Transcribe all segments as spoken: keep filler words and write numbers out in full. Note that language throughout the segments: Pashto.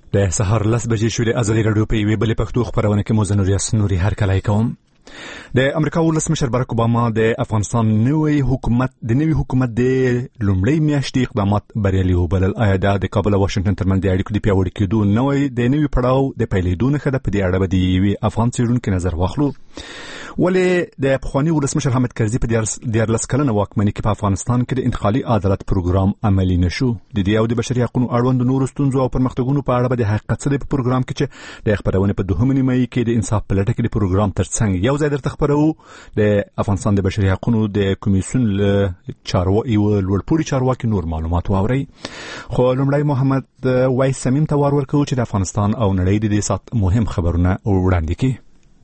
د سهار لس بجې شولې ازادي راډیو په یوې بلې پښتو خپرونه کې مو زه نور یاسین نوري هرکلی کوم. د امریکا ولسمشر باراک اوباما د افغانستان نوی حکومت د نوی حکومت د لومړی میاشتې اقدامات بریالي وبلل. آیا دا د کابل او واشنگټن ترمنځ د اړیکو د پیاوړي کېدو نوی د نوي پړاو د پیلېدو نښه ده؟ په دې اړه به د یوې افغان څېړونکي نظر واخلو. ولې د پخواني ولسمشر حامد کرزي په دیارلس کلنه واکمنۍ کې په افغانستان کې د انتقالي عدالت پروګرام عملي نشو؟ د دې او د بشري حقوقو اړوند نورو ستونزو او پرمختګونو په اړه به د حقیقت څه دی په پروګرام کې چې د خبرونه په دوهمه نیمایي کې د انصاف په لټه کې د پروګرام ترڅنګ یو ځای درته خبرو د افغانستان د بشري حقوقو د کمیسیون له چارواکي او لوړپوړي چارواکي نور معلومات واوري. خو لومړی محمد وایس سمیم ته ور ورکو چې د افغانستان او نړۍ د دې سات مهم خبرونه وړاندې کړي.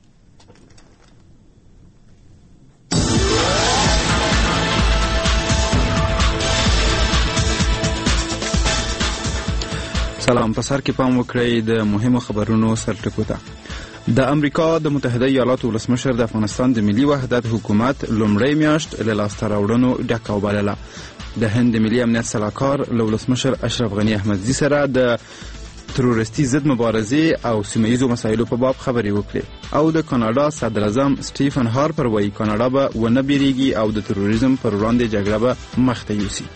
سلام. په سر کې پام وکړئ د مهمو خبرونو سرټکو ته. د امریکا د متحده ایالاتو ولسمشر د افغانستان د ملي وحدت حکومت لومړی میاشت له لاسته راوړنو ډکه وبلله. د هند د ملي امنیت سلاکار له ولسمشر اشرف غني احمدزي سره د تروریستي ضد مبارزې او سیمه ییزو مسایلو په باب خبرې وکړې او د کاناډا صدر اعظم سټیفن هارپر وایي کاناډا به ونه بیریږي او د تروریزم پر وړاندې جګړه به مخته یوسي.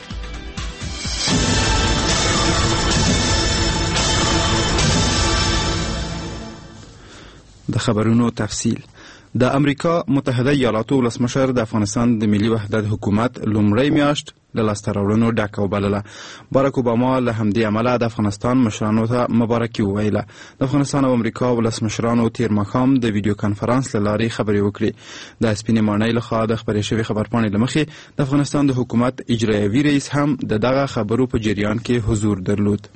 د خبرونو تفصیل. د امریکا متحده ایالاتو ولسمشر د افغانستان د ملي وحدت حکومت لومړی میاشت له لاسته راوړنو ډکه وبلله. باراک اوباما له همدې امله د افغانستان مشرانو ته مبارکي وویله. د افغانستان او امریکا ولسمشرانو تیر ماښام د ویډیو کانفرنس له لارې خبرې وکړې. د سپینې ماڼۍ لخوا د خپرې شوې خبرپاڼې له مخې د افغانستان د حکومت اجرایوي رئیس هم د دغه خبرو په جریان کې حضور درلود.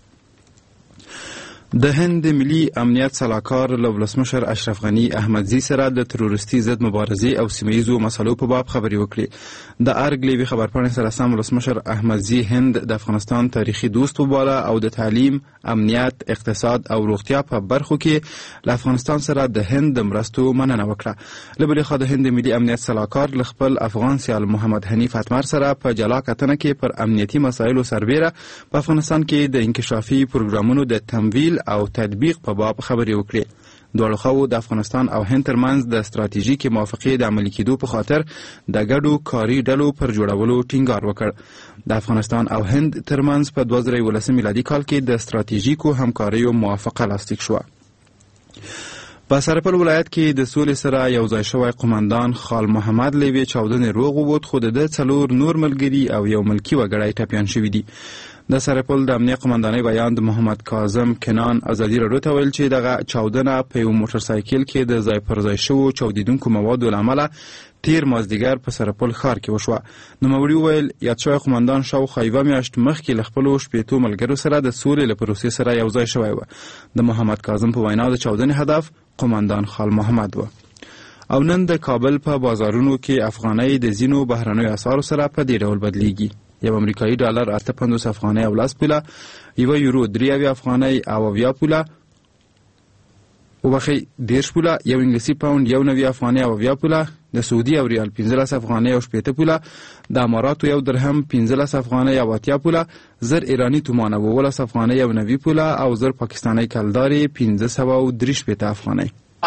د هند ملي امنیت سلاکار له ولسمشر اشرف غني احمدزي سره د تروریستي ضد مبارزې او سیمه ییزو مسلو په باب خبرې وکړې. د ارګ لیوي خبرپاڼې سره سم ولسمشر احمدزي هند د افغانستان تاریخي دوست وباله او د تعلیم، امنیت، اقتصاد او روغتیا په برخو کې له افغانستان سره د هند د مرستو مننه وکړه. له بلې خوا د هند ملي امنیت سلاکار له خپل افغان سیال محمد حنیف اتمر سره په جلا کتنه کې پر امنیتي مسایلو سربیره په افغانستان کې د انکشافي پروګرامونو د تمویل او تطبیق په باب خبرې وکړې. دواړو خواو د افغانستان او هند ترمنځ د ستراتیژیکې موافقې د عملي کېدو په خاطر د ګډو کاري ډلو پر جوړولو ټینګار وکړ. د افغانستان او هند ترمنځ په دوه زره یولسم میلادي کال کې د ستراتیژیکو همکاریو موافقه لاسلیک شوه. په سرپل ولایت کې د سولې سره یو ځای شوی قومندان خال محمد لیوی چاودنې روغ ووت، خو د ده څلور نور ملګري او یو ملکي وګړی ټپیان شوي دي. د سرپل د امنیه قومندانۍ بیان د محمد کاظم کنان ازادي راډیو ته ویل چې دغه چاودنه په یو موټر سایکل کې د ځای پر ځای شوو چاودیدونکو موادو له امله تیر مازدیګر په سرپل ښار کې وشوه. نوموړي وویل یاد شوی قومندان شاوخوا یوه میاشت مخکې له خپلو شپېتو ملګرو سره د سولې له پروسې سره یو ځای شوی و. د محمد کاظم په وینا د چاودنې هدف قومندان خال محمد و. او نن د کابل په بازارونو کې افغانۍ د ځینو بهرنیو اسعارو سره په دې ډول بدلیږي. یو امریکایي ډالر اته پنځوس افغانۍ او لس پوله، یوه یورو درې اویا افغانۍ او اویا پوله، وبخښئ دېرش پوله، یو انګلیسي پاونډ یو نوي افغانۍ او اویا پوله، د سعودي او ریال پنځلس افغانۍ او شپېته پوله، د اماراتو یو درهم پنځلس افغانۍ او اتیا پوله، زر ایراني تومان اوولس افغانۍ او نوي پوله او زر پاکستاني کلدارې پنځه سوه او درې شپېته افغانۍ.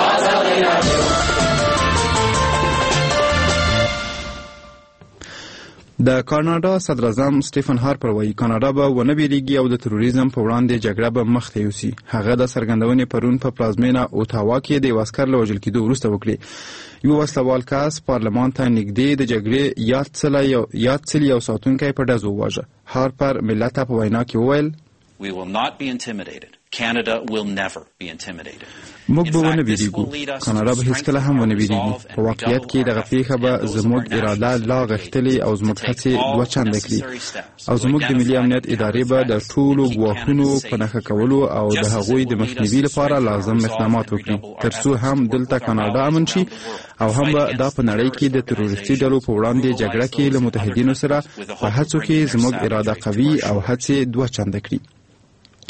د کاناډا صدر اعظم سټیفن هارپر وایي کاناډا به ونه بیریږي او د تروریزم په وړاندې جګړه به مخته یوسي. هغه د څرګندونې پرون په پلازمینه اوتاوا کې د یو عسکر له وژل کېدو وروسته وکړې. یو وسلوال کس پارلمان ته نږدې د جګړې یاد څلي یو ساتونکی په ډز وواژه. هارپر ملت ته په وینا کې وویل We will not be intimidated. Canada will never be intimidated. موږ به ونه بیریږو. کاناډا به هیڅکله هم ونه بیریږي. په واقعیت کې دغه پیښه به زموږ اراده لا غښتلې او زموږ هڅې دوه چنده کړي او زموږ د ملي امنیت ادارې به د ټولو ګواښونو په نښه کولو او د هغوی د مخنیوي لپاره لازم اقدامات وکړي تر څو هم دلته کاناډا امن شي او هم به دا په نړۍ کې د تروریستي ډلو په وړاندې جګړه کې له متحدینو سره په هڅو کې زموږ اراده قوي او هڅې دوه چنده کړي.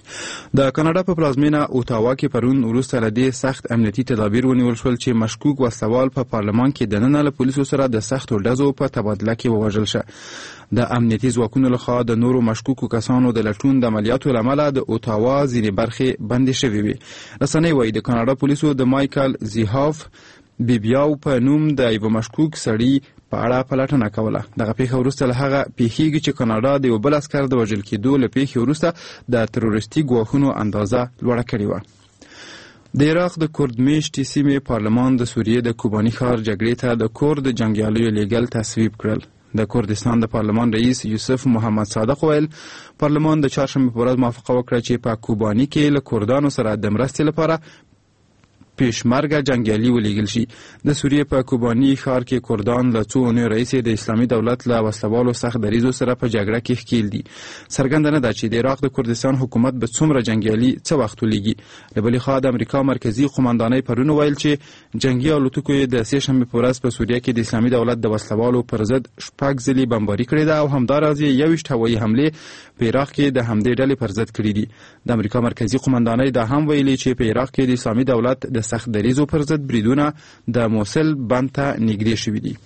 د کاناډا په پلازمینه اوټاوا کې پرون وروسته له دې سخت امنیتي تدابیر ونیول شول چې مشکوک وسلوال په پارلمان کې دننه له پولیسو سره د سختو ډزو په تبادله کې ووژل شو. د امنیتي ځواکونو لخوا د نورو مشکوکو کسانو د لټون د عملیاتو له امله د اوټاوا ځینې برخې بندې شوې وې. رسنۍ وايي د کاناډا پولیسو د مایکل زیهاف بیبیاو په نوم د یو مشکوک سړي په اړه پلټنه کوله. دغه پیښه وروسته له هغه پیښیږي چې کاناډا د یو بل عسکر د وژل کېدو له پیښې وروسته د تروریستي ګواښونو اندازه لوړه کړې وه. د عراق د کورد میشتې سیمې پارلمان د سوریې د کوباني ښار جګړې ته د کورد جنګیالیو لیږل تصویب کړل. د کردستان د پارلمان رئیس یوسف محمد صادق ویل پارلمان د چهارشنبې په ورځ موافقه وکړه چې په کوباني کې له کردانو سره د مرستې لپاره پیشمرګه جنګیالي ولیږل شي. د سوریې په کوباني ښار کې کردان له څو اونیو راهیسې د اسلامي دولت له وسلوالو سخت دریځو سره په جګړه کې ښکیل دي. څرګنده نه ده چې د عراق د کردستان حکومت به څومره جنګیالي څه وخت ولیږي. له بلې خوا د امریکا مرکزي قومندانۍ پرون ویل چې جنګي الوتکو یې د سې شنبې په ورځ په سوریه کې د اسلامي دولت د وسلوالو پر ضد شپږ ځلې بمباري کړې ده او همداراز یې یوویشت هوایي حملې په عراق کې د همدې ډلې پر ضد کړې دي. د امریکا مرکزي قومندانۍ دا هم ویلي چې په عراق کې د اسلامي دولت د سخت دریځو پر ضد بریدونه د موصل بند ته نږدې شوي دي.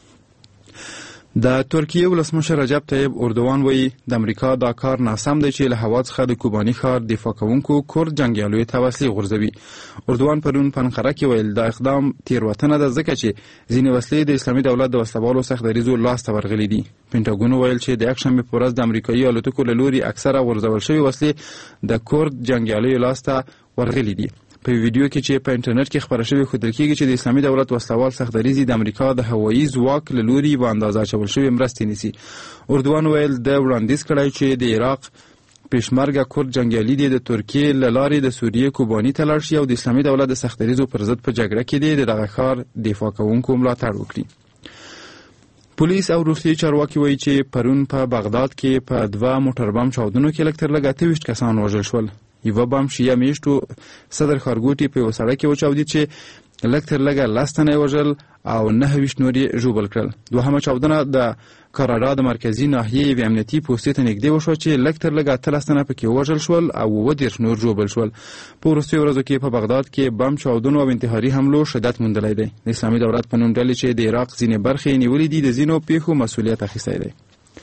د ترکیې ولسمشر رجب طیب اردوغان وایي د امریکا دا کار ناسم دی چې له هوا څخه د کوباني ښار دفاع کوونکو کورد جنګیالیو ته وسلې غورځوي. اردوغان پرون په انقره کې ویل دا اقدام تېروتنه ده ځکه چې ځینې وسلې د اسلامي دولت د وسلوالو سخت دریځو لاسته ورغلي دي. پینټاګون ویل چې د یکشنبې په ورځ د امریکایي الوتکو له لوري اکثره غورځول شوي وسلې د کورد جنګیالیو لاسته ورغلي دي. په ویډیو کې چې په انټرنیټ کې خبره شوې ښودل کېږي چې د اسلامي دولت وسلوال سخت دریځي د امریکا د هوایي ځواک له لوري په اندازه اچول شوې مرستې نیسي. اردوغان ویل د وړاندیز کړی چې د عراق پیشمرګه کورد جنګیالي دی د ترکیې له لارې د سوریې کوباني ته لاړ شي او د اسلامي دولت د سخت دریځو پر ضد په جګړه کې دی د دغه ښار دفاع کوونکو ملاتړ وکړي. پولیس او روغتیايي چارواکي وایي چې پرون په بغداد کې په دوه موټر بم چاودنو کې لږ تر لږه اته ویشت کسان وژل شول. یوه بم شیعه میشتو صدر ښارګوټي په یوه سړک کې وچاودید چې لږ تر لږه لس تنه یې وژل او نهه ویشت نور یې ژوبل کړل. دوهمه چاودنه د کاناډا د مرکزي ناحیې یوې امنیتي پوستې ته نږدې وشوه چې لږ تر لږه اتلس تنه پکې وژل شول او اووه دېرش نور ژوبل شول. په وروستیو ورځو کې په بغداد کې بم چاودنو او انتحاري حملو شدت موندلی دی. د اسلامي دولت په نوم ډلې چې د عراق ځینې برخې نیولې دي د ځینو پیښو مسؤلیت اخیستی دی.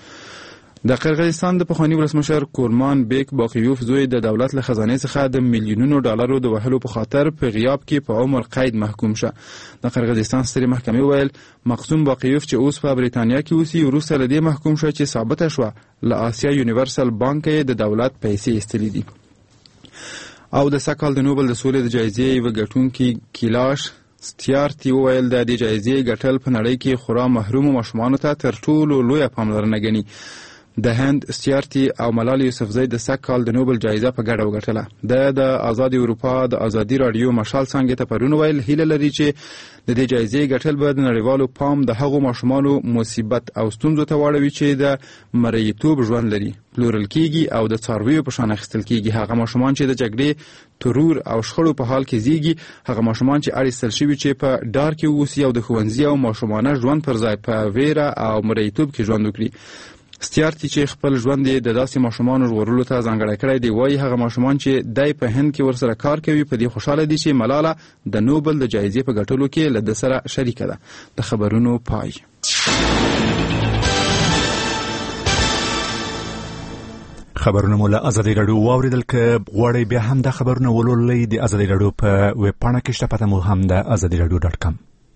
د قرغیزستان د پخواني ولسمشر کورمان بیک باقیوف زوی د دولت له خزانې څخه د میلیونونو ډالرو د وهلو په خاطر په غیاب کې په عمر قید محکوم شه. د قرغیزستان سترې محکمې ویل مقصوم باقیوف چې اوس په بریتانیا کې اوسي وروسته له دې محکوم شه چې ثابته شوه له آسیا یونیورسل بانک یې د دولت پیسې ایستلې دي. او د سږ کال د نوبل د سولې د جایزې یوه ګټونکي کیلاش ستیارتي وویل د دې جایزې ګټل په نړۍ کې خورا محرومو ماشومانو ته تر ټولو لویه پاملرنه ګڼي. د هند ستیارتي او ملال یوسفزۍ د سږ کال د نوبل جایزه په ګډه وګټله. د د آزاد اروپا د ازادي راډیو مشال څانګې ته پرون ویل هیله لري چې د دې جایزې ګټل به د نړیوالو پام د هغو ماشومانو مصیبت او ستونزو ته واړوي چې د مریتوب ژوند لري، پلورل کیږي او د څارویو په شان اخیستل کیږي. هغه ماشومان چې د جګړې، ترور او شخړو په حال کې زیږي، هغه ماشومان چې اړ ایستل شوي چې په ډار کې اوسي او د ښوونځي او ماشومانه ژوند پر ځای په ویره او مریتوب کې ژوند وکړي. ستیارتي چې خپل ژوند یې د داسې ماشومانو ژغورلو ته ځانګړی کړی دی وایي هغه ماشومان چې دی په هند کې ورسره کار کوي په دې خوشحاله دي چې ملاله د نوبل د جایزې په ګټلو کې له ده سره شریکه ده. د خبرونو پای. خبرونه مو له ازادي راډیو واوریدل. که غواړئ بیا هم د خبرونه ولولئ د ازادي راډیو په ویب پاڼه کې شته، پته مو هم د ازادي راډیو ډاټ کام.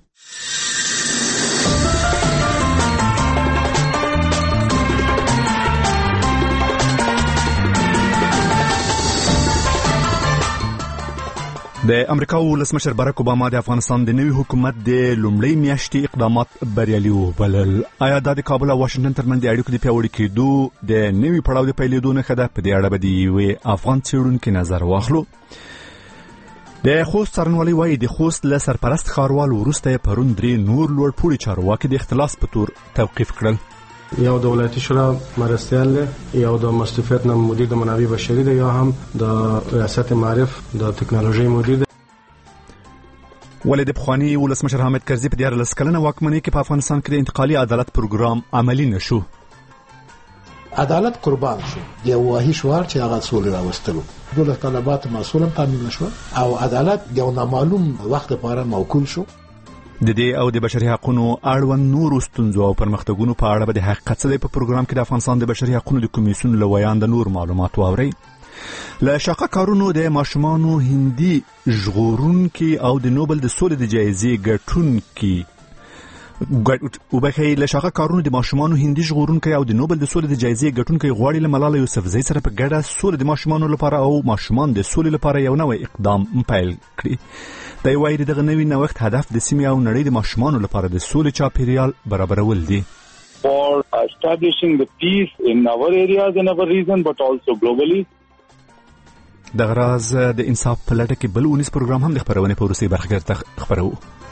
د امریکا ولسمشر باراک اوباما د افغانستان د نوي حکومت د لومړۍ میاشتې اقدامات بریالي وبلل. آیا دا د کابل او واشنګټن ترمنځ د اړیکو د پیاوړي کېدو د نوي پړاو د پیلېدو نښه ده؟ په دې اړه به د یوې افغان څېړونکي نظر واخلو. د خوست څارنوالۍ وایي د خوست له سرپرست ښاروال وروسته یې پرون درې نور لوړپوړي چارواکي د اختلاس په تور توقیف کړل. یو د ولایتي شورا مرستیال دی، یو د مستوفیت نه مدیر د منابع بشري دی، یا هم د ریاست معارف د تکنالوژي مدیر دی. ولې د پخواني ولسمشر حامد کرزي په دیارلس کلنه واکمنۍ کې په افغانستان کې د انتقالي عدالت پروګرام عملي نشو؟ عدالت قربان شو دی واهي شوار چې هغه سولې راوستلو دولت طلبات مسؤلم تامین شو او عدالت د نامعلوم وخت لپاره موکول شو. د دې او د بشري حقوقو اړوند نور ستونزو او پرمختګونو په اړه به د حقیقت څخه په پروګرام کې د افغانستان د بشري حقوقو د کمیسیون لویان د نور معلومات واوري. له شاقه کارونو د ماشومانو هندي ژغورونکي او د نوبل د سولې د جایزې ګټونکي او بخې له شاقه کارونو د ماشومانو هندي ژغورونکي او د نوبل د سولې د جایزې ګټونکي غواړي له ملاله یوسفزۍ سره په ګډه سولې د ماشومانو لپاره او ماشومان د سولې لپاره یو نوی اقدام پیل کړي. دا وایي دغه نوی نوښت هدف د سیمې او نړۍ د ماشومانو لپاره د سولې چاپیریال برابرول دي. For establishing the peace in our areas and our region but also globally. د غراز د انصاف په لټه کې بل ونیس پروګرام هم د خبرونې په وروستۍ برخه کې خبرو.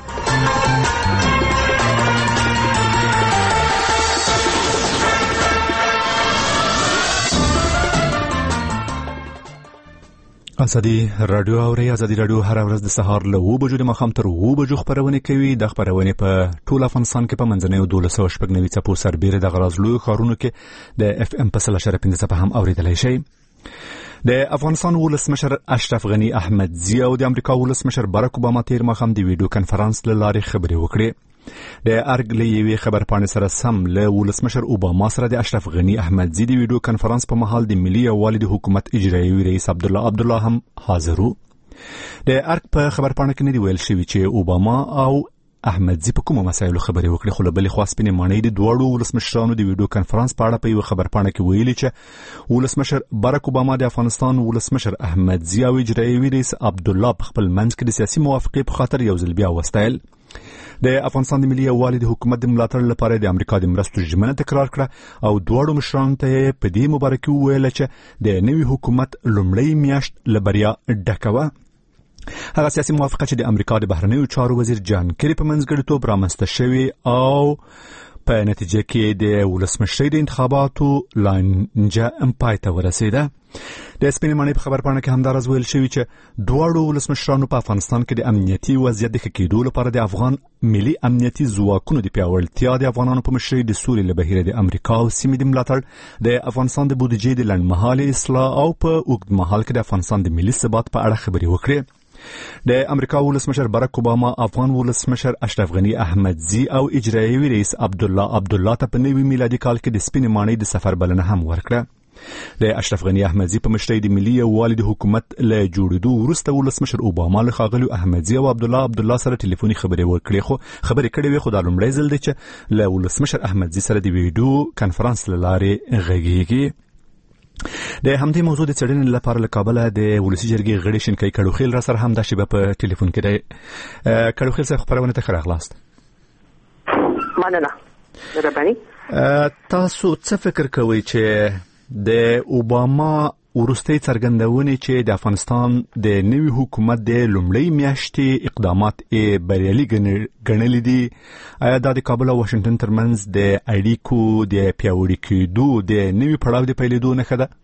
ازادي رادیو اوري ازادي رادیو هر ورځ د سهار له اوه بجو د ماښام تر اوه بجو خبرونه کوي. د خبرونه په ټول افغانستان کې په منځنیو دولس سوه شپږ نوي څپو سربېره د غراز لوی ښارونو کې د اف ام په سل اشاریه پنځه څپه هم اوریدلای شي. د افغانستان ولسمشر اشرف غنی احمدزی او د امریکا ولسمشر باراک اوباما تیر ماښام د ویډیو کانفرنس له لارې خبرې وکړې. د ارګ له یوې خبرپاڼې سره سم له ولسمشر اوباما سره د اشرف غنی احمدزی د ویډیو کانفرنس په مهال د ملي یووالي د حکومت اجرایي رئیس عبدالله عبدالله هم حاضر وو. د ارګ په خبرپاڼه کې نه دی ویل شوی چې اوباما او احمدزی په کومو مسایلو خبرې وکړي، خو له بلې خوا سپینې ماڼۍ د دواړو ولسمشرانو د ویډیو کانفرنس په اړه په یوه خبرپاڼه کې ویلي چې ولسمشر باراک اوباما د افغانستان ولسمشر احمدزی او اجرایي رئیس عبدالله په خپل منځ کې د سیاسي موافقې په خاطر یو ځل بیا وستایل. د افغانستان د ملي یووالي د حکومت د ملاتړ لپاره د امریکا د مرستو ژمنه تکرار کړه او دواړو مشرانو ته په دې مبارکي وویل چې د نوي حکومت لومړی میاشت له بریا ډکه وه. هغه سیاسي موافقه چې د امریکا د بهرنیو چارو وزیر جان کری په منځګړیتوب رامنځته شوې او په نتیجه کې د ولسمشرۍ د انتخاباتو لانجه پای ته ورسېده. د سپینې ماڼۍ په خبرپاڼه کې همداراز ویل شوي چې دواړو ولسمشرانو په افغانستان کې د امنیتي وضعیت د ښه کېدو لپاره د افغان ملي امنیتي ځواکونو د پیاوړتیا، د افغانانو په مشرۍ د سولې له بهیره د امریکا او سیمې د ملاتړ، د افغانستان د بودیجې د لنډمهالې اصلاح او په اوږد مهال کې د افغانستان د ملي ثبات په اړه خبرې وکړې. د امریکا ولسمشر باراک اوباما افغان ولسمشر اشرف غنی احمدزی او اجرایي رئیس عبدالله عبدالله ته په نوي میلادي کال کې د سپینې ماڼۍ د سفر بلنه هم ورکړه. د اشرف غنی احمدزی په مشرۍ د ملي یووالي د حکومت له جوړېدو وروسته ولسمشر اوباما له ښاغلو احمدزی او عبدالله عبدالله سره ټلیفوني خبرې وکړې خو خبرې کړې وې خو دا لومړی ځل دی چې له ولسمشر احمدزی سره د ویډیو کانفرنس له لارې غږیږي. د همدې موضوع د څېړنې لپاره له کابله د ولسي جرګې غړي شینکۍ کړوخیل را سره هم دا شیبه په ټلیفون کې دی. کړوخیل صاحب خبرونه ته ښه راغلاست. مننه مهرباني. تاسو څه فکر کوئ چې د اوباما وروستۍ څرګندونې چې د افغانستان د نوي حکومت د لومړۍ میاشتې اقدامات یې بریالي ګڼلي دي، آیا دا د کابل او واشنګټن ترمنځ د اړیکو د پیاوړي کېدو د نوي پړاو د پیلېدو نښه ده؟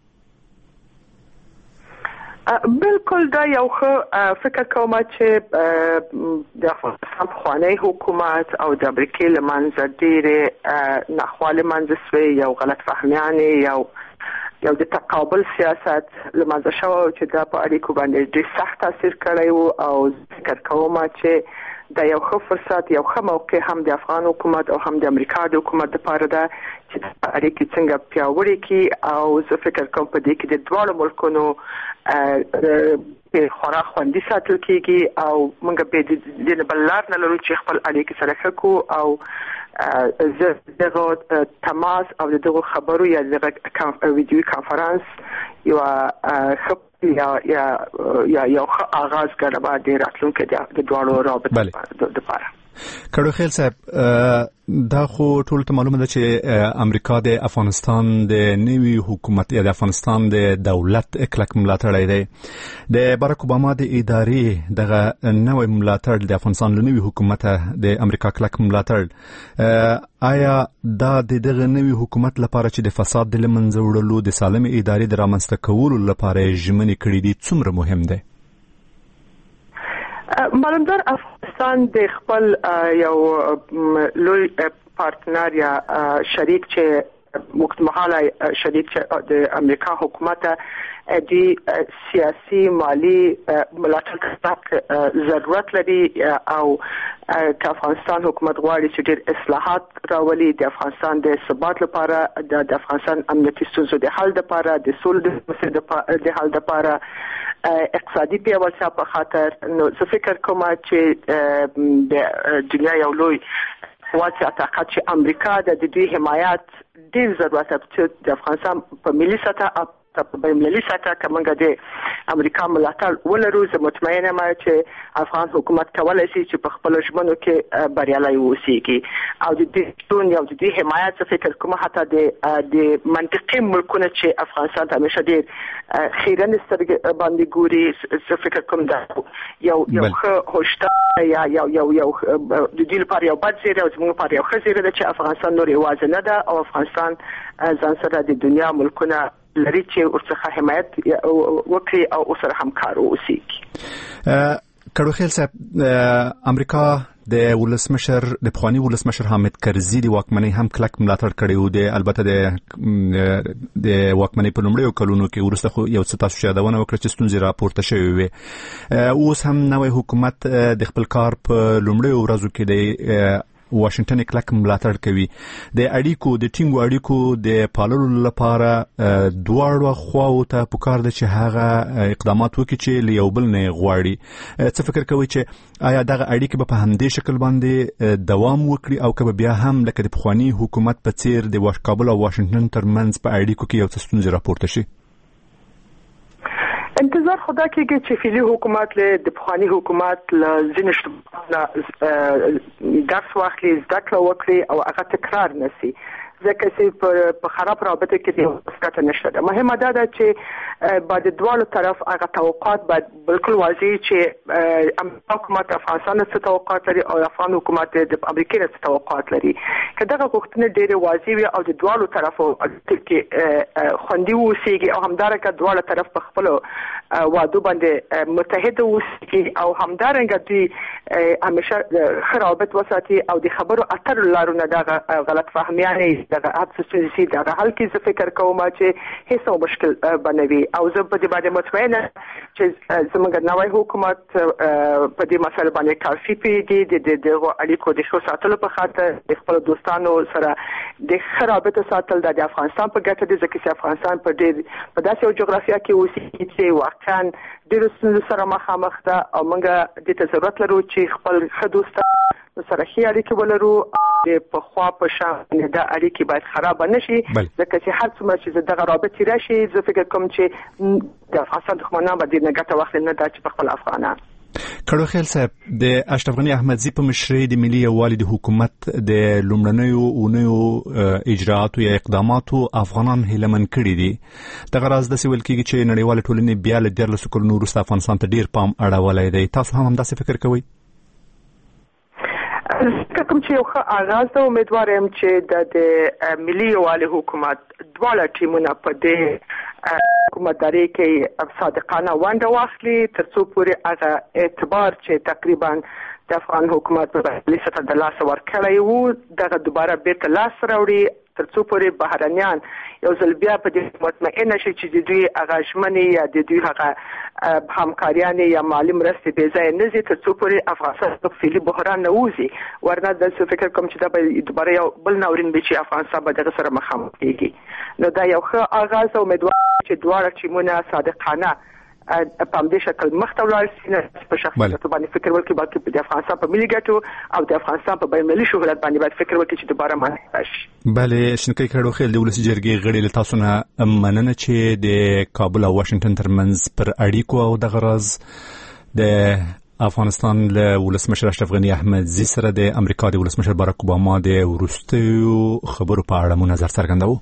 بالکل دا یو ښه فکر کوم چې د افغانستان پخوانی حکومت او د امریکې له منځه ډېرې ناخوالې منځه سوې، یو غلط فهمیانې، یو یو د تقابل سیاست له منځه شوی چې دا په اړیکو باندې ډېر سخت تاثیر کړی و او فکر کوم چې دا یو ښه فرصت، یو ښه موقع هم د افغان حکومت او هم د امریکا د حکومت لپاره ده چې د اړیکې څنګه پیاوړې کړي او زه فکر کوم په دې کې د دواړو ملکونو خورا خوندي ساتل کېږي او موږ به د دې بل لار نه لرو چې خپل اړیکې سره ښه کړو او زه دغه تماس او دغه خبرو یا دغه ویډیو کانفرنس یو ښه یا یا یا یو ښه آغاز ګڼم د راتلونکي د دواړو رابطو لپاره. کړوخیل صاحب دا خو ټول ته معلومه ده چې امریکا د افغانستان د نوي حکومت یا د افغانستان د دولت کلک ملاتړی دی. د باراک اوباما د ادارې دغه نوی ملاتړ د افغانستان له نوي حکومت د امریکا کلک ملاتړ آیا دا د دغه نوي حکومت لپاره چې د فساد د له منځه وړلو د سالمې ادارې د رامنځته کولو لپاره ژمنې کړې دي څومره مهم دی؟ معلومدار افغانستان د خپل یو لوی پارتنر یا شریک چې وقتمحاله شدید د امریکا حکومت د سیاسي مالی ملاتړ ضرورت لري او که افغانستان حکومت غواړي چې ډېر اصلاحات راولي د افغانستان د ثبات لپاره د افغانستان امنیتي ستونزو د حل لپاره د سولې د حل لپاره اقتصادي پیاوړتیا په خاطر نو زه فکر کوم چې د دنیا یو لوی قوت یا طاقت چې امریکا د دې حمایت ډېر ضرورت لري د افغانستان په ملي سطح په بین‌المللي سطح کومه د امریکا ملاتړ ولرو زه مطمئنه یم چې افغان حکومت کولای شي چې په خپل ژمنو کې بریالي واوسيږي او د دې ټون یو د دې حمایت څخه فکر کوم حتی د د منطقي ملکونو چې افغانستان ته همیشه ډېر خیرن سترګې باندې ګوري زه فکر کوم دا یو یو هوښتار یا یو یو یو د دې لپاره یو بد زیری او زموږ لپاره یو ښه زیری ده چې افغانستان نور یوازې نه ده او افغانستان ځان سره د دنیا ملکونه لري چې ورڅخه حمایت وکړي او ورسره همکار واوسي. کړوخیل صاحب امریکا د ولسمشر د پخوانی ولسمشر حامد کرزي د واکمنۍ هم کلک ملاتړ کړی و د البته د د واکمنۍ په لومړیو کلونو کې ورسته خو یو څه تاسو یادونه وکړه چې ستونزې راپورته شوې وي اوس هم نوې حکومت د خپل کار په لومړیو ورځو کې د واشنگټن کلک ملاتړ کوي د اړیکو د ټینګو اړیکو د پاللو لپاره دواړو خواو ته پکار ده چې هغه اقدامات وکړي چې له یو بل نه غواړي. څه فکر کوي چې آیا دغه اړیکې به په همدې شکل باندې دوام وکړي او که بیا هم لکه د پخوانی حکومت په څیر د کابل او واشنگټن ترمنځ په اړیکو کې یو څه ستونزې راپورته شي؟ انتظار خدا کېږي چې فعلی حکومت له د پخوانی حکومت له ځینې درس واخلي زده کړه وکړي او هغه تکرار نشي ځکه چې په خراب رابطه کې د وسکته نشته ده. مهمه ده دا چې بعد دوالو طرف هغه توقعات باید بالکل واضح چې امریکا حکومت افغانستان څخه توقعات لري او افغان حکومت د امریکا څخه توقعات لري. که دغه غوښتنې ډېرې واضح وي او د دوالو طرفو کې خوندي ووسیږي او همدارنګه دوالو طرف په خپل وعدو باندې متحد ووسیږي او همدارنګه دوی همیشه خرابت وساتي او د خبرو اترو لارو نه دغه غلط فهمیانې دغه اپسوسي سي دغه حل کې زه فکر کوم چې هیڅ مشکل بنوي او زه په دې باندې مطمئنه چې زموږ نوی حکومت په دې مسله باندې کافي پیږي د دغه اړیکو د ښه ساتلو په خاطر د خپل دوستانو سره د خرابت ساتل د افغانستان په ګټه دي ځکه چې افغانستان په دې په داسې یو جغرافیه کې اوسېږي چې واقعا ډېر ستونزو سره مخامخ ده او موږ دې ته ضرورت لرو چې خپل ښه دوستان سره ښې اړیکې ولرو د پخوا په شان د اړیکې باید خراب نشي ځکه چې هر څومره چې دغه رابطې راشي زه فکر کوم چې د افغانستان دښمنان به ډېر نه ګټه واخلي نه دا چې په خپل افغانان. کړوخیل صاحب د اشرف غنی احمدزي په مشرۍ د ملي یووالي د حکومت د لومړنیو اونیو اجراءاتو یا اقداماتو افغانان هیلمن کړي دي. دغه راز داسې ویل کېږي چې نړیواله ټولنې بیا له دیارلسو کلونو وروسته افغانستان ته ډېر پام اړولی دی. تاسو هم همداسې فکر کوئ؟ زه کوم چې یو ښه آغاز ده امیدوار یم چې د ملي یووالي حکومت دواړه ټیمونه په دې حکومتداري کې صادقانه ونډه واخلي تر څو پورې هغه اعتبار چې تقریبا د افغان حکومت په بهرني سطح د لاسه ورکړی وو دغه دوباره بیرته لاس راوړي تر څو پورې بهرنیان یو ځل بیا په دې مطمئنه شي چې د دوی هغه ژمنې یا د دوی هغه همکاریانې یا مالي مرستې بې ځایه نه ځي تر څو پورې افغانستان په فعلي بحران نه وځي ورنه داسې فکر کوم چې دا به دوباره یو بل ناورین وي چې افغانستان به دغه سره مخامخ کېږي. نو دا یو ښه آغاز او امیدوار چې دواړه ټیمونه صادقانه په همدې شکل مخته ولاړ شي نه په شخصیت باندې فکر وکړي بلکې د افغانستان په ملي ګټو او د افغانستان په بین‌المللي شهرت باندې باید فکر وکړي چې دوباره مخ راشي. بله شنکۍ کړوخیل د ولسي جرګې غړي له تاسو نه مننه چې د کابل او واشنگټن ترمنځ پر اړیکو او دغه راز د افغانستان له ولسمشر اشرف غنی احمدزي سره د امریکا د ولسمشر باراک اوباما د وروستیو خبرو په اړه مو نظر څرګندوو.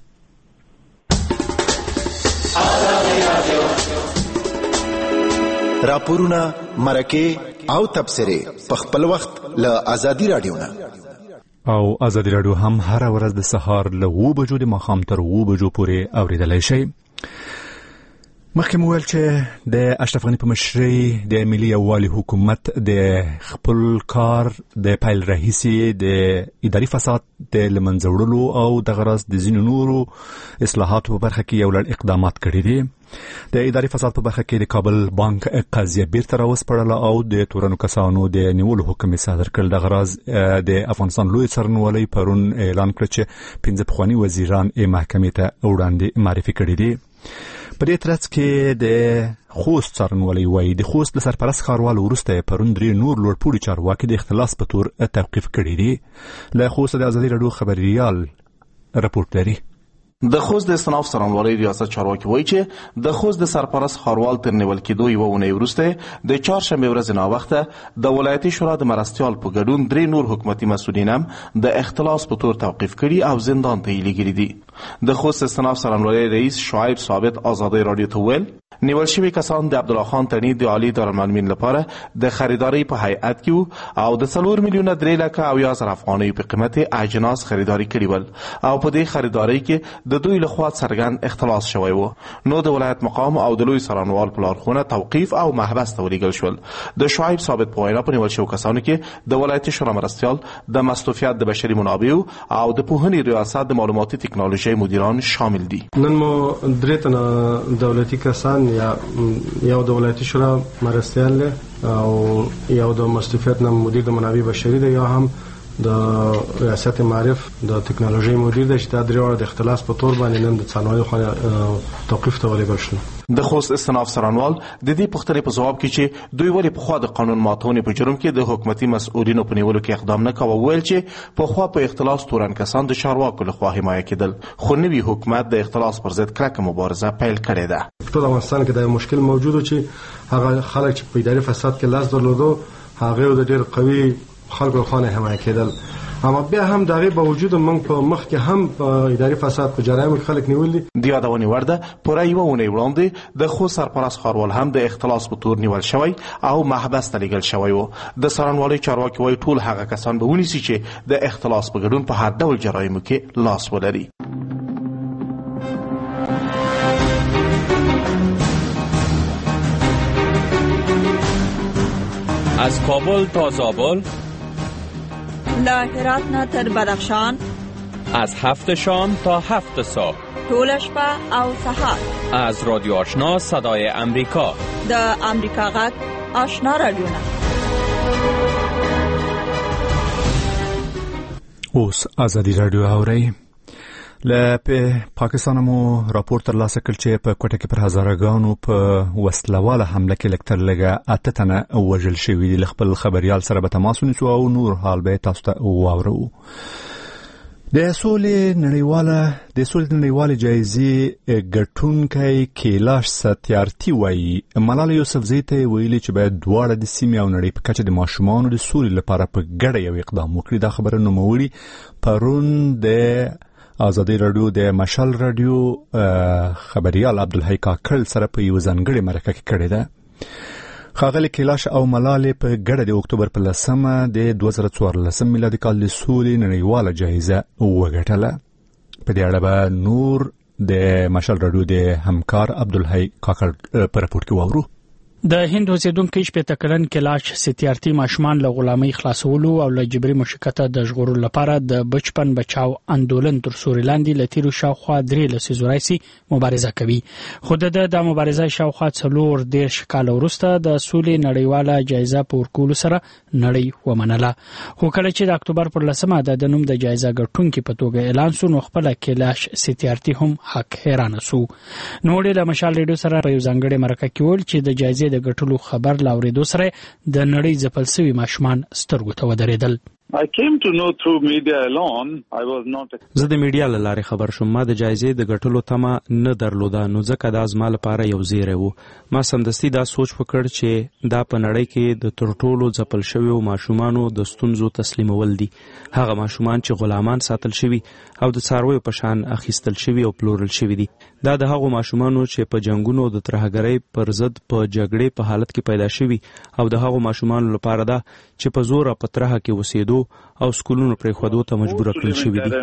راپورونه مرکه او تبصره په خپل وخت له ازادي رادیو نه او ازادي رادیو هم هر ورځ د سهار له اوه بجو د ماښام تر اوه بجو پورې اوریدلای شئ. مخکې مو ویل چې د اشرف غني په مشرۍ د ملي یووالي حکومت د خپل کار د پیل راهیسې د اداري فساد د له منځه وړلو او د غرض د ځینو نورو اصلاحاتو په برخه کې یو لړ اقدامات کړي دي. د اداري فساد په برخه کې د کابل بانک قضیه بیرته راوسپړله او د تورنو کسانو د نیولو حکم یې صادر کړ. د غرض د افغانستان لوی څارنوالۍ پرون اعلان کړ چې پنځه پخواني وزیران یې محکمې ته وړاندې معرفي کړي دي. په دې ترڅ کې د خوست څارنوالۍ وایي د خوست د سرپرست ښاروال وروسته پرون درې نور لوړپوړي چارواکي د اختلاس په تور توقیف کړي دي. له خوست د ازادي راډیو خبریال رپورټ لري. د خوست د استناف څارنوالۍ ریاست چارواکي وایي چې د خوست د سرپرست ښاروال تر نیول کېدو یوه اونۍ وروسته د چهارشنبې ورځې ناوخته د ولایتي شورا د مرستیال په ګډون درې نور حکومتي مسؤلین هم د اختلاس په تور توقیف کړي او زندان ته یې لیږلي دي. د خوست استناف څارنوالۍ رئیس شعیب ثابت ازادي راډیو ته وویل نیول شوي کسان د عبدالله خان تڼي د عالي دارالمعلمین لپاره د خریدارۍ په هیئت کې او د څلور میلیونه درې لکه اویا زره افغانیو په قیمت اجناس خریداري کړي ول او په دې خریدارۍ کې د دوی لخوا څرګند اختلاس شوی و. نو د ولایت مقام او د لوی څارنوال په لارښوونه توقیف او محبس ته ولیږل شول. د شعیب ثابت په وینا په نیول شوو کسانو کې د ولایتي شورا مرستیال د مصروفیت د بشري منابعو او د پوهنې ریاست د معلوماتي تکنالوژۍ مدیران شامل دي. نن مو درې تنه دولتي کسان یا یو د ولایتي شورا مرستیال او یو د مصروفیت نه مدیر د منابع بشري دی یا هم د ریاست معرف د تکنالوژي مدیر دی چې دا درې د اختلاس په تور باندې نن د څارنوالۍ خو توقیف ته ولېږل شول. د خوست استناف څارنوال د دې پوښتنې په ځواب کې چې دوی ولې پخوا د قانون ماتونې په جرم کې د حکومتي مسؤلینو په نیولو کې اقدام نه کاوه ویل چې پخوا په اختلاس تورن کسان د چارواکو لخوا حمایه کېدل خو نوي حکومت د اختلاس پر ضد کلکه مبارزه پیل کړې ده. ټول افغانستان کې دا مشکل موجود و چې هغه خلک چې په اداري فساد کې لاس درلودو هغه د ډېر قوي خلکو لخوا نه حمایه کېدل. اما بیا هم د هغې باوجود موږ په مخ کې هم په اداري فساد په جرایمو کې خلک نیول دي. د یادونې وړ ده پوره یوه اونۍ وړاندې د خوست سرپرست ښاروال هم د اختلاس په تور نیول شوی او محبس ته لیږل شوی و. د څارنوالۍ چارواکي وایي ټول هغه کسان به ونیسي چې د اختلاس په ګډون په هر ډول جرایمو کې لاس ولري. از کابل تا زابل، له هرات نه تر بدخشان، از هفت شام تا هفت صبح، ټول شپه او سهار، از رادیو آشنا صدای امریکا، د امریکا غږ آشنا رادیو نه. اوس ازادي رادیو اورئ. له پاکستان مو راپور ترلاسه کړ چې په کوټه کې پر هزارهګانو په وسلواله حمله کې لکتر لګه اته تنه وژل شوي دي. خپل خبريال سره به تماس ونیسو او نور حال به تاسو ته واورو. د سولې نړیواله د سولې نړیواله جایزې ګټونکی کیلاش ستیارتي وایي ملاله یوسفزۍ ته ویلي چې باید دواړه د سیمې او نړۍ په کچه د ماشومانو د سولې لپاره په ګډه یو اقدام وکړي. دا خبره نوموړي پرون د ازادي راډیو د مشال راډیو خبريال عبدالحی کاکل سره په یو ځانګړي مرکه کې کړې ده. ښاغلي کیلاش او ملالې په ګډه د اکتوبر په لسمه د دوه زره څوارلسم میلادي کال د سولې نړیواله جایزه وګټله. په دې اړه به نور د مشال راډیو د همکار عبدالحی کاکل په راپور کې واورو. د هند اوسیدونکو شپږ کلن کلاش ستیارتي ماشومان له غلامۍ خلاصولو او له جبري مشکته د ژغورلو لپاره د بچپن بچاو اندولن تر سوري لاندې لتیرو شاوخوا درې لسیزو راځي مبارزه کوي. خو د د مبارزه شاوخوا څلور دیرش کال وروسته د سولې نړیواله جایزه په ورکولو سره نړۍ ومنله. خو کله چې د اکتوبر پر لسمه د نوم د جایزه ګټونکي په توګه اعلان شو نو خپل کلاش ستیارتي هم حق حیران سو. نو د مشال ریډیو سره په یو ځانګړي مرکه کې ول چې د جایزې د ګټلو خبر لاوریدو سره د نړۍ ځپل شوی ماشومان سترګو ته ودرېدل. I came to know through media alone. I was not. زه د میډیا له لارې خبر شوم. ما د جایزې د ګټلو تمه نه درلوده نو ځکه دا زما لپاره یو زیری و. ما سمدستي دا سوچ وکړ چې دا په نړۍ کې د تر ټولو ځپل شویو ماشومانو د ستونزو تسلیمول دي. هغه ماشومان چې غلامان ساتل شوي او د څارویو په شان اخیستل شوي او پلورل شوي دي. دا د هغو ماشومانو چې په جنگونو د ترهګرۍ پر ضد په جګړې په حالت کې پیدا شوي او د هغو ماشومانو لپاره ده چې په زور په ترهه کې اوسېدو خودو او سکولونو پرې خودو ته مجبور کړل شوی دي.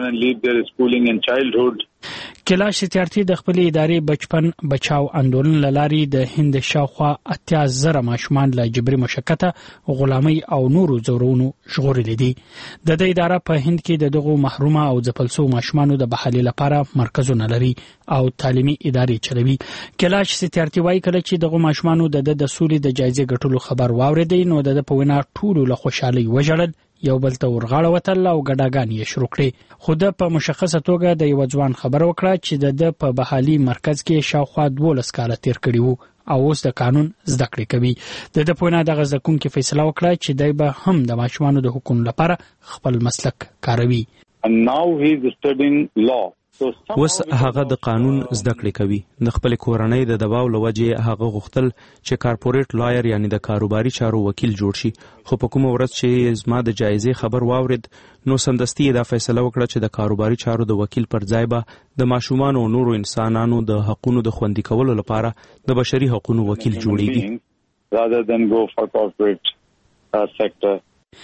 کلاش ستیارتي د خپل ادارې بچپن بچاو اندولن لاري د هند شاوخوا اتیا زره ماشومان له جبري مشکته غلامي او نورو زورونو ژغورل دي. د دې اداره په هند کې د دغو محرومه او ځپلسو ماشومانو د بحالي لپاره مرکزونه لري او تعلیمي ادارې چلوي. کلاش ستیارتي وايي کله چې دغه ماشومانو د د سولې د جایزې ګټلو خبر واوریدي نو د په وینا ټول له خوشحالي وژړل، یو بل ته ورغاړه وتل او ګډاګان یې شروع کړې. خو د په مشخصه توګه د یو ځوان خبر وکړه چې د په بحالي مرکز کې شاوخوا دولس کاله تیر کړي وو او اوس د قانون زده کړې کوي. د د په وینا دغه زکونکي فیصله وکړه چې دای به هم د ماشومانو د حقوقو لپاره خپل مسلک کاروي. And now he is studying law. وس هغه د قانون زده کړې کوي. د خپل کورنۍ د دباو لوجه هغه غوښتل چې کارپوریټ لایر یعنی د کاروباري چارو وکیل جوړ شي، خو په کومه ورځ چې زما د جایزې خبر واورید نو سمدستي دا فیصله وکړه چې د کاروباري چارو د وکیل پر ځای به د ماشومان او نورو انسانانو د حقوقو د خوندي کولو لپاره د بشري حقوقو وکیل جوړیږي rather than go for corporate uh, sector.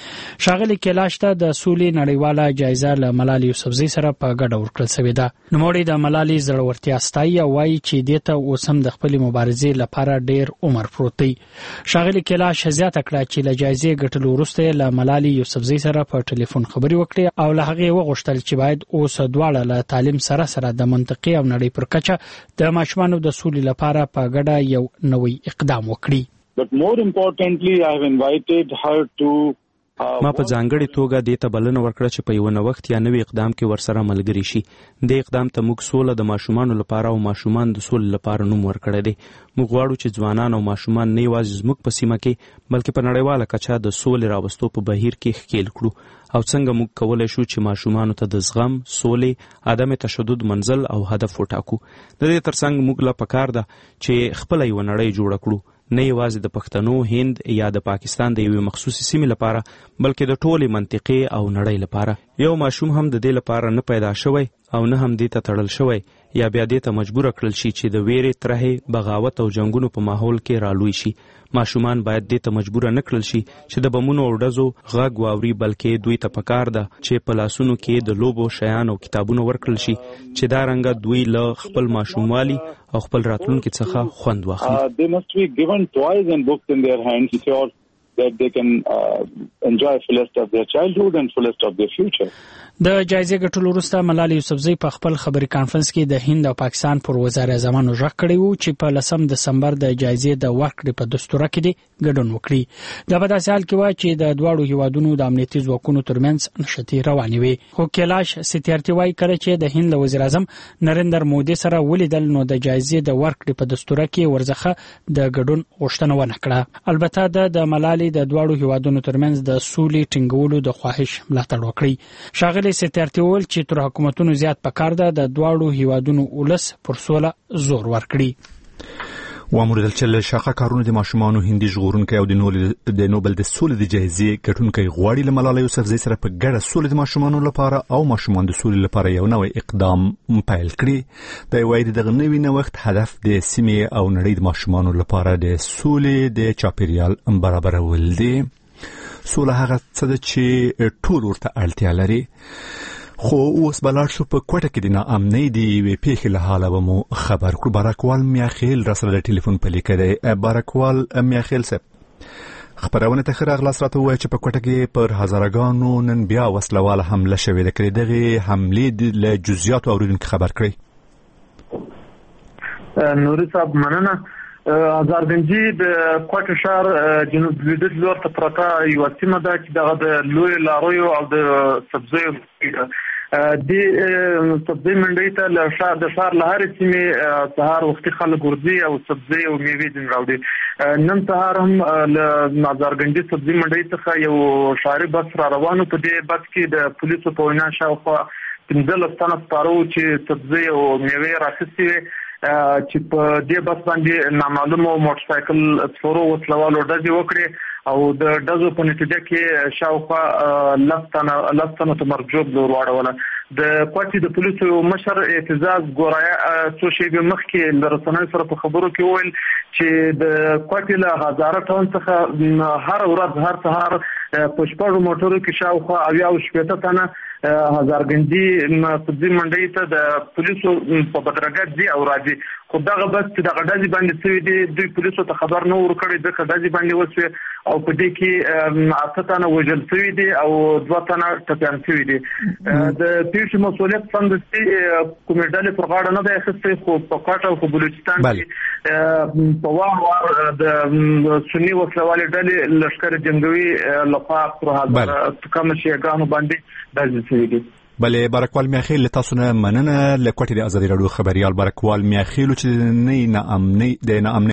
شاغلی کلاش ته د سولې نړیواله جایزه له ملالي یوسفزۍ سره په ګډه ورکړل شوې ده. نوموړی د ملالي زړورتیا ستایي او وایي چې دته اوسم د خپل مبارزې لپاره ډیر عمر پروت دی. شاغلی کلاش زیاته کړه چې له جایزې ګټلو وروسته له ملالي یوسفزۍ سره په ټلیفون خبري وکړي او له هغه وغوښتل چې باید اوس دواړه له تعلیم سره سره د منطقي او نړۍ پر کچه د ماشومانو د سولې لپاره په ګډه یو نوې اقدام وکړي. But more importantly, I have invited her to ما په ځانګړي توګه د ته بلنه ورکړه چې په یو نوښت یا نوې اقدام کې ورسره ملګری شي. د اقدام ته موږ سوله د ماشومانو لپاره او ماشومان د سولې لپاره نوم ورکړی دی. موږ غواړو چې ځوانان او ماشومان نه یوازې زموږ په سیمه کې بلکې په نړیواله کچه د سولې راوستو په بهیر کې ښکیل کړو او څنګه موږ کولای شو چې ماشومانو ته د زغم، سولې، عدم تشدد منزل او هدف وټاکو. د دې ترڅنګ موږ لا پکار ده چې خپل یو نړۍ جوړ کړو، نه یوازې د پښتنو، هند یا د پاکستان د یوې مخصوصي سیمې لپاره بلکې د ټولې منطقې او نړۍ لپاره. یو ماشوم هم د دې لپاره نه پیدا شوی او نه هم دې ته تړل شوی یا بیا دې ته مجبور کړل شي چې د ویرې، ترهې، بغاوت او جنگونو په ماحول کې رالوي شي. ماشومان باید دې ته مجبور نه کړل شي چې د بمونو او ډزو غږ واوري، بلکې دوی ته پکار ده چې په لاسونو کې د لوبو شیان او کتابونو ورکړل شي چې دا رنګه دوی له خپل ماشوموالي او خپل راتلونکي څخه خوند واخلي. Uh, they must be given toys and books in their hands so that they can uh, enjoy fullest of their childhood and fullest of their future. د جایزې ګټلو وروسته ملالي یوسفزۍ په خپل خبري کانفرنس کې د هند او پاکستان پر وزیر اعظمانو ژغ کړی وو چې په لسم دسمبر د جایزې د ورکړې په دستور کې دي ګډون وکړي. دا په داسې حال کې و چې د دواړو هیوادونو د امنیتي ځواکونو ترمنځ نښتې روانې وي. خو کلاش ستیارتي وايي کله چې د هند وزیر اعظم نریندر مودي سره ولیدل نو د جایزې د ورکړې په دستور کې ورځخه د ګډون غوښتنه ونه کړه. البته د ملالي د دواړو هیوادونو ترمنځ د سولې ټینګولو د خواهش ملاتړ وکړي. شاغلی ستیارتي ول چې تر حکومتونو زیات پکار ده د دواړو هیوادونو ولس پر سوله زور ورکړي. واموردل چې له شاقه کارونه د ماشومانو هندي ژغورونکي او د نوبل د سولې د جایزې ګټونکي غواړي له ملالي یوسفزۍ سره په ګډه سولې د ماشومانو لپاره او ماشومان د سولې لپاره یو نوې اقدام پیل کړي. د وایي دغه نوې نوښت هدف د سیمې او نړۍ د ماشومانو لپاره د سولې د چاپیریال برابرول دي. سوله هغه څه ده چې ټول ورته اړتیا لري. خو اوس بلار شو په کوټه کې د ناامنۍ دی وی پیښې له حاله به مو خبر کړو. بارکوال میاخیل را سره د ټلیفون په لیکه دی. بارکوال میاخیل صاحب خبرونه ته خره غلاس راته وای چې په کوټه کې پر هزارګانو نن بیا وسلواله حمله شوې ده. کړي دغه حمله د جزئیات اوریدونکو خبر کړي. نوري صاحب مننه. هزارګنجي د کوټه شهر جنوب لویدیځ لور ته پرته یو سیمه ده چې دغه د لوی لارویو او د سبزیو د سبزی منډي ته له شهر د شهر لهر سیمه سهار وختي خلک ورځي او سبزی او میوې دین راوړي. نن سهار هم له هزارګنجي سبزی منډي څخه یو شاري بس را روانو. په دې بس کې د پولیسو په وینا شاوخوا پنځه لسانه سپارو چې سبزی او میوې راخستي چې په دې بس باندې نامعلومه موټر سایکل سپورو وسلوالو ډزې وکړي او د ډزو په نتیجه کې شاوخوا لسانه لسانه ته مرجوب لور واړوله. د کوټي د پولیسو مشر اعتزاز ګورایا څو شیبه مخکې د رسنیو سره په خبرو کې وویل چې د کوټي له هزاره ټون څخه هر ورځ هر سهار په شپږ موټرو کې شاوخوا اویا او شپږ تنه هزارګنجي فوزي منډي ته د پولیسو په بدرګه دي او راځي خو دغه بس چې د غډازي باندې سوي دي دوی پولیسو ته خبر نه ورکړي د غډازي باندې وسوي او په دې کې اته تنه وژل شوي دي او دوه تنه ټپيان شوي دي د پیښې مسؤلیت څنګه کومې ډلې پر غاړه نه دی اخیستی خو په کوټه او په بلوچستان کې په وار وار د سني وسلوالې ډلې لشکر جنگوي لخوا پر هغه کوم شیګانو باندې دازي شوي دي. بله برکوال میاخیل تاسو نه مننه لکوټی د ازادي راډیو خبريال برکوال میاخیل چې نه نه امني د نه امني